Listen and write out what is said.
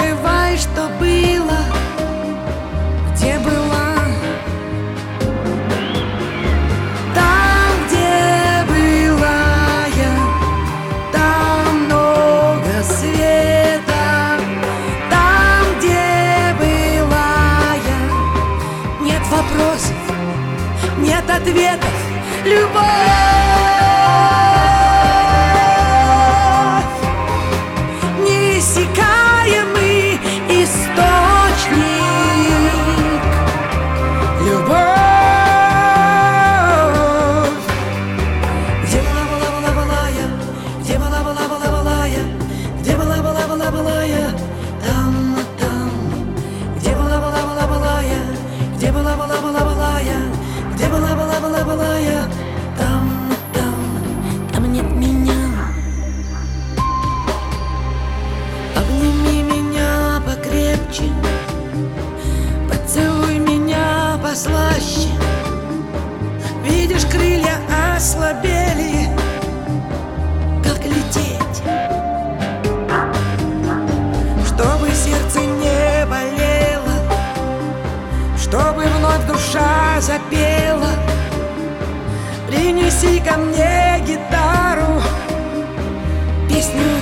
переживай, что было, где была. Там, где была я, там много света. Там, где была я, нет вопросов, нет ответов. Любовь, неиссякаемый источник. Любовь, где была я, где была я, где была я, там, где была я, где была я, где была я, там нет меня. Обними меня покрепче, поцелуй меня послаще. Видишь, крылья ослабели, как лететь? Чтобы сердце не болело, чтобы вновь душа запела. Принеси ко мне гитару, песню